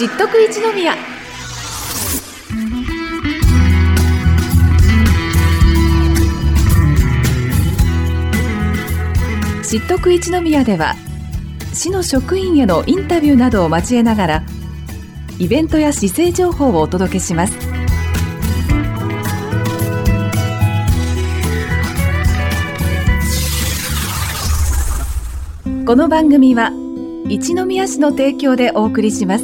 知っとく一宮。知っとく一宮では、市の職員へのインタビューなどを交えながらイベントや市政情報をお届けします。この番組は一宮市の提供でお送りします。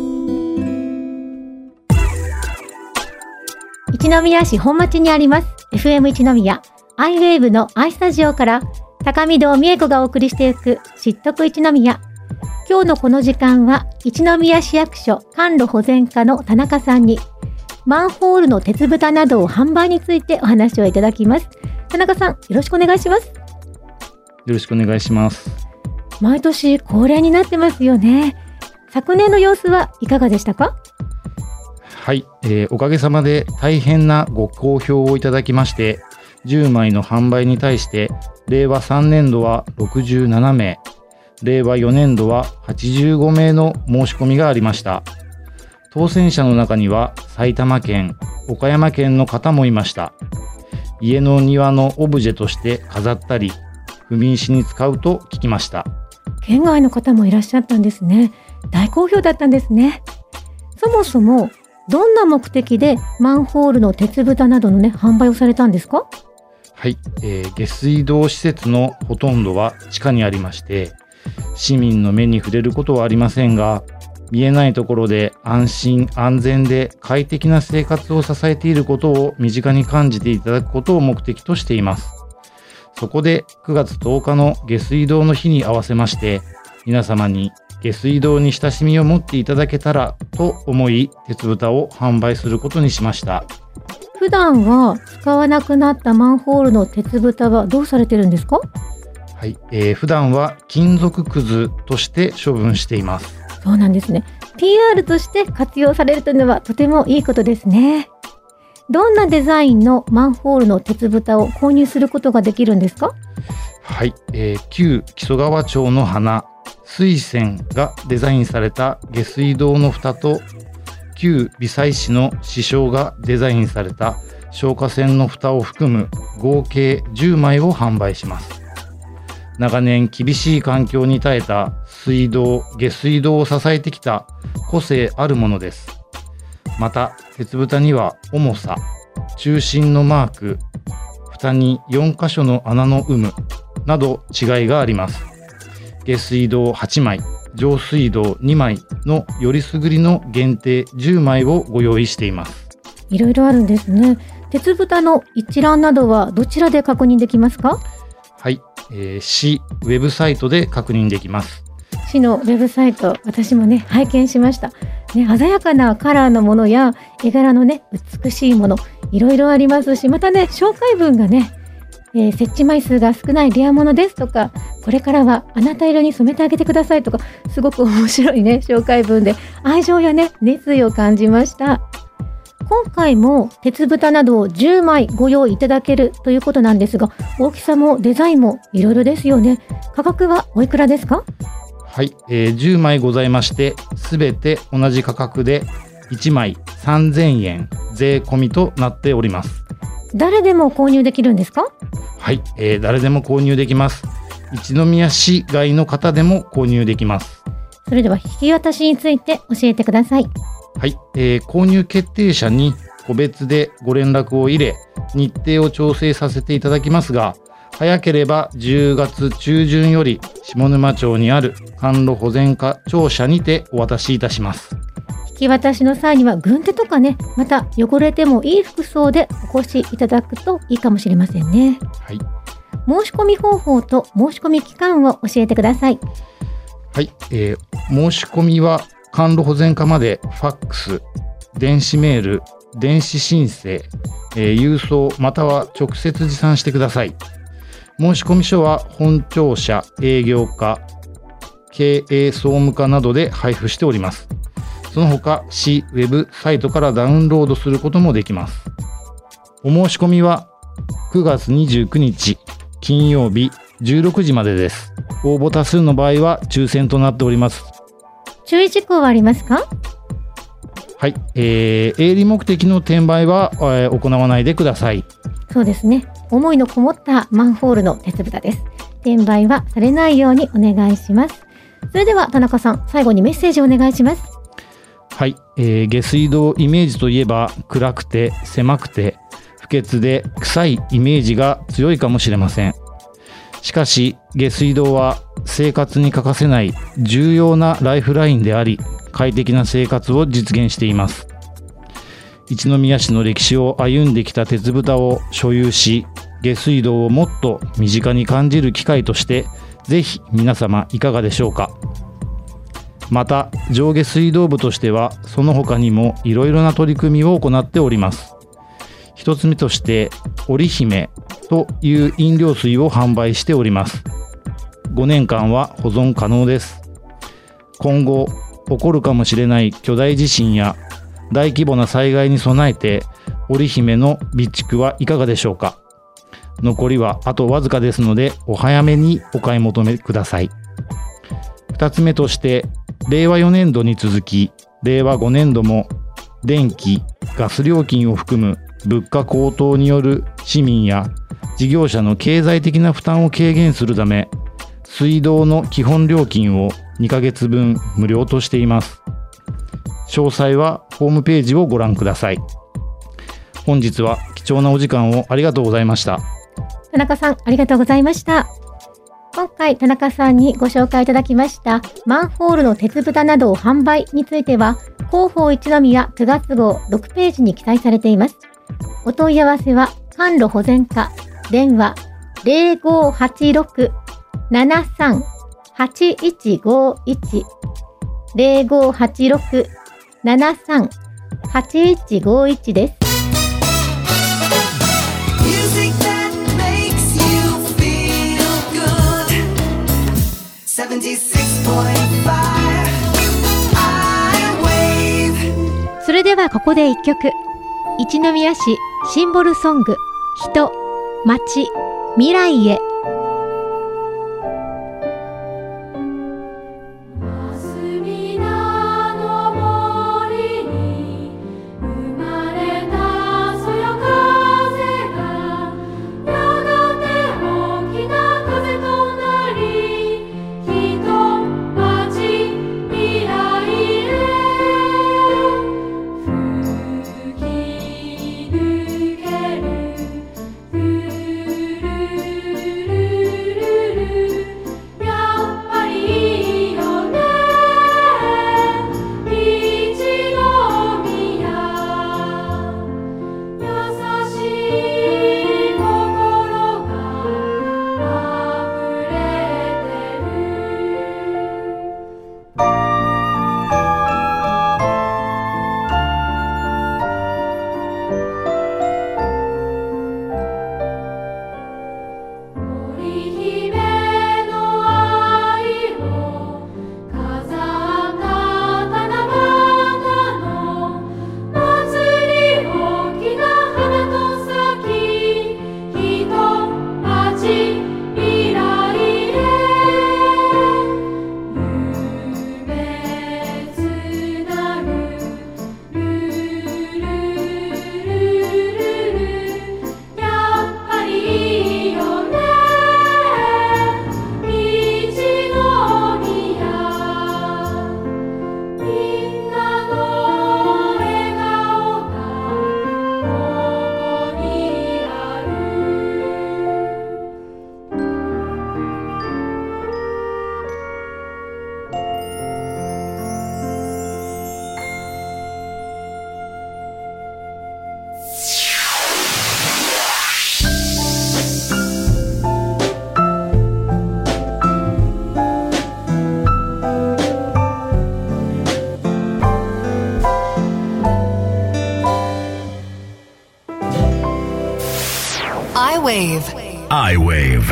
一宮市本町にあります FM 一宮アイウェーブのアイスタジオから高見堂美恵子がお送りしていく知っとく一宮。今日のこの時間は一宮市役所管路保全課の田中さんにマンホールの鉄蓋などを販売についてお話をいただきます。田中さん、よろしくお願いします。 よろしくお願いします。 毎年恒例になってますよね。昨年の様子はいかがでしたか？ はい、おかげさまで大変なご好評をいただきまして、10枚の販売に対して令和3年度は67名、令和4年度は85名の申し込みがありました。当選者の中には埼玉県、岡山県の方もいました。家の庭のオブジェとして飾ったり、不眠しに使うと聞きました。 県外の方もいらっしゃったんですね。大好評だったんですね。そもそもどんな目的でマンホールの鉄蓋などの販売をされたんですか？ はい、下水道施設のほとんどは地下にありまして、市民の目に触れることはありませんが、見えないところで安心安全で快適な生活を支えていることを身近に感じていただくことを目的としています。そこで9月10日の下水道の日に合わせまして、皆様に下水道に親しみを持っていただけたらと思い、鉄蓋を販売することにしました。 普段は使わなくなったマンホールの鉄蓋はどうされてるんですか？ はい、普段は金属くずとして処分しています。 そうなんですね。 PR として活用されるというのはとてもいいことですね。どんなデザインのマンホールの鉄蓋を購入することができるんですか？ はい、旧木曽川町の花水仙がデザインされた下水道の蓋と、旧美西市の支匠がデザインされた消火栓の蓋を含む合計10枚を販売します。長年厳しい環境に耐えた水道、下水道を支えてきた個性あるものです。また鉄蓋には重さ、中心のマーク、蓋に4箇所の穴の有無など違いがあります。下水道8枚、上水道2枚のよりすぐりの限定10枚をご用意しています。 いろいろあるんですね。鉄蓋の一覧などはどちらで確認できますか？ はい、市ウェブサイトで確認できます。 市のウェブサイト、私も拝見しました。鮮やかなカラーのものや絵柄の美しいもの、いろいろありますし、また紹介文が設置枚数が少ないレアものですとか、これからはあなた色に染めてあげてくださいとか、すごく面白い紹介文で愛情や熱意を感じました。今回も鉄蓋などを10枚ご用意いただけるということなんですが、大きさもデザインもいろいろですよね。価格はおいくらですか？ はい、10枚ございまして、すべて同じ価格で1枚3000円税込みとなっております。 誰でも購入できるんですか？ はい、誰でも購入できます。一宮市外の方でも購入できます。 それでは引き渡しについて教えてください。 はい、購入決定者に個別でご連絡を入れ、日程を調整させていただきますが、早ければ10月中旬より下沼町にある管路保全課庁舎にてお渡しいたします。 引き渡しの際には軍手とかまた汚れてもいい服装でお越しいただくといいかもしれませんね。 はい、 申し込み方法と申し込み期間を教えてください。 はい、申し込みは管路保全課までファックス、電子メール、電子申請、郵送または直接持参してください。申し込み書は本庁舎、営業課、経営総務課などで配布しております。その他、市ウェブサイトからダウンロードすることもできます。お申し込みは9月29日金曜日16時までです。応募多数の場合は抽選となっております。 注意事項はありますか？ はい、営利目的の転売は、行わないでください。 そうですね。思いのこもったマンホールの鉄蓋です。転売はされないようにお願いします。それでは田中さん、最後にメッセージをお願いします。 はい、下水道イメージといえば暗くて狭くて不潔で臭いイメージが強いかもしれません。しかし下水道は生活に欠かせない重要なライフラインであり、快適な生活を実現しています。一宮市の歴史を歩んできた鉄蓋を所有し、下水道をもっと身近に感じる機会として、ぜひ皆様いかがでしょうか。また上下水道部としてはその他にもいろいろな取り組みを行っております。一つ目として織姫という飲料水を販売しております。5年間は保存可能です。今後起こるかもしれない巨大地震や大規模な災害に備えて織姫の備蓄はいかがでしょうか。残りはあとわずかですのでお早めにお買い求めください。2つ目として令和4年度に続き令和5年度も電気・ガス料金を含む物価高騰による市民や事業者の経済的な負担を軽減するため、水道の基本料金を2ヶ月分無料としています。詳細はホームページをご覧ください。本日は貴重なお時間をありがとうございました。 田中さん、ありがとうございました。今回田中さんにご紹介いただきましたマンホールの鉄蓋などを販売については、広報一宮9月号6ページに記載されています。お問い合わせは販路保全課、電話 0586-73-8151 0586-73-8151 です。それではここで一曲。一宮市シンボルソング、人、町、未来へ。 I-Wave。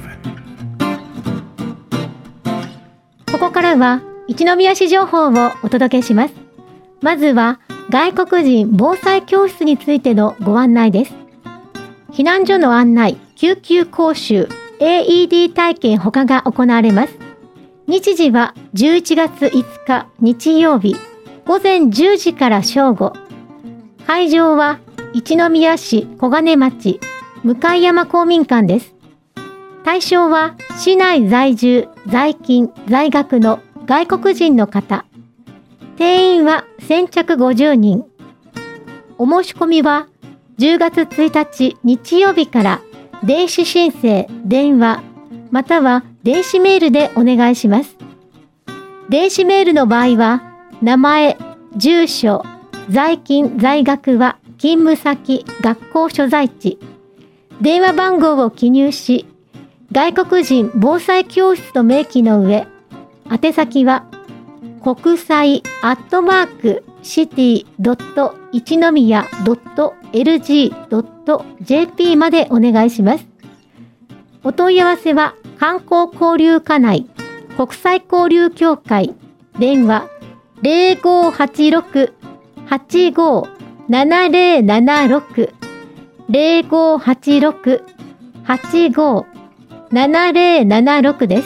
ここからは一宮市情報をお届けします。まずは外国人防災教室についてのご案内です。避難所の案内、救急講習、AED 体験他が行われます。日時は11月5日日曜日午前10時から正午。会場は一宮市小金町向山公民館です。対象は市内在住、在勤、在学の外国人の方。定員は先着50人。お申し込みは10月1日日曜日から電子申請、電話、または電子メールでお願いします。電子メールの場合は、名前、住所、在勤、在学は勤務先、学校所在地、電話番号を記入し、外国人防災教室と明記の上、宛先は国際city.ichinomiya.lg.jp までお願いします。お問い合わせは観光交流課内国際交流協会電話 0586-85-7076 0586-85-7076 です。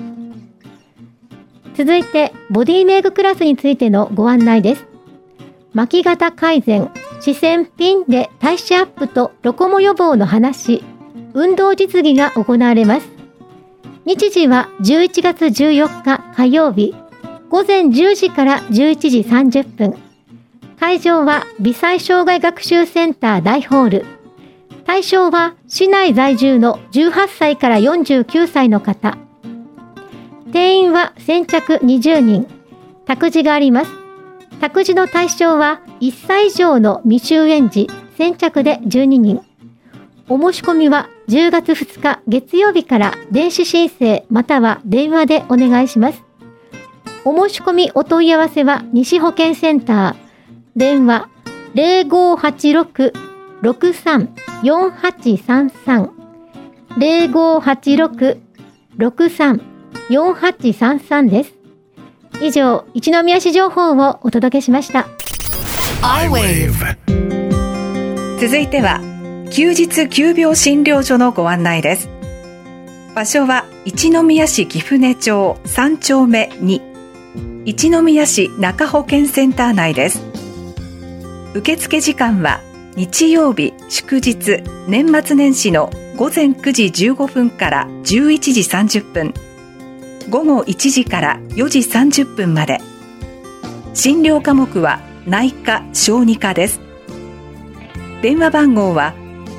続いてボディメイククラスについてのご案内です。巻き肩改善、視線ピンで代謝アップとロコモ予防の話、運動実技が行われます。日時は11月14日火曜日、午前10時から11時30分。会場は微細障害学習センター大ホール。対象は市内在住の18歳から49歳の方。定員は先着20人。託児があります。託児の対象は1歳以上の未就園児、先着で12人。お申し込みは10月2日月曜日から電子申請または電話でお願いします。お申し込みお問い合わせは西保健センター。電話 0586-634833 0586-634833 です。以上、一宮市情報をお届けしました。 続いては休日急病診療所のご案内です。場所は一宮市貴船町3丁目2、一宮市中保健センター内です。受付時間は日曜日、祝日、年末年始の午前9時15分から11時30分、午後1時から4時30分まで。診療科目は内科・小児科です。電話番号は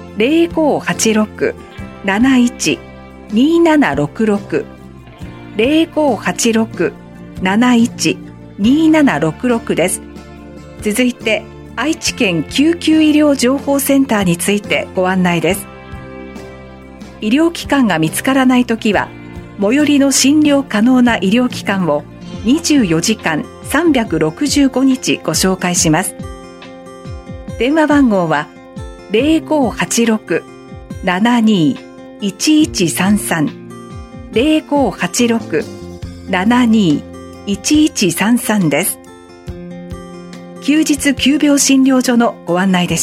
0586-71-2766 0586-71-2766です。続いて愛知県救急医療情報センターについてご案内です。医療機関が見つからないときは最寄りの診療可能な医療機関を24時間365日ご紹介します。電話番号は0586-72-1133 0586-72-1133です。休日急病診療所のご案内でした。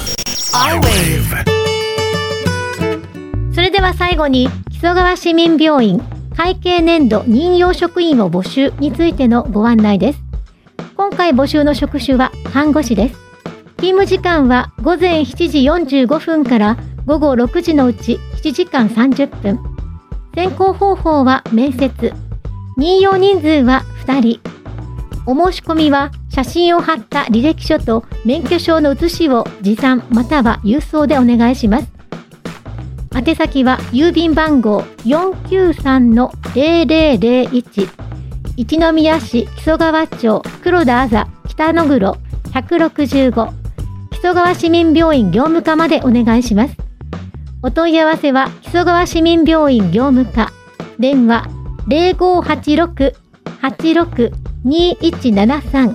それでは最後に木曽川市民病院会計年度任用職員を募集についてのご案内です。今回募集の職種は看護師です。勤務時間は午前7時45分から午後6時のうち7時間30分。選考方法は面接。任用人数は2人。お申し込みは写真を貼った履歴書と免許証の写しを持参または郵送でお願いします。宛先は郵便番号 493-0001 一宮市木曽川町黒田あざ北野黒165木曽川市民病院業務課までお願いします。お問い合わせは木曽川市民病院業務課電話 0586-86-2173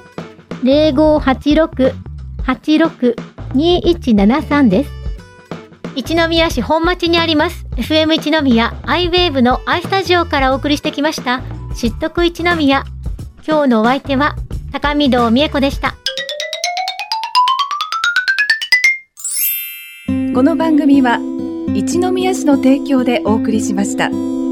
0586-86-2173 です。一宮市本町にあります FM 一宮アイウェーブのアイスタジオからお送りしてきました知っとく一宮。今日のお相手は高見堂美恵子でした。 この番組は一宮市の提供でお送りしました。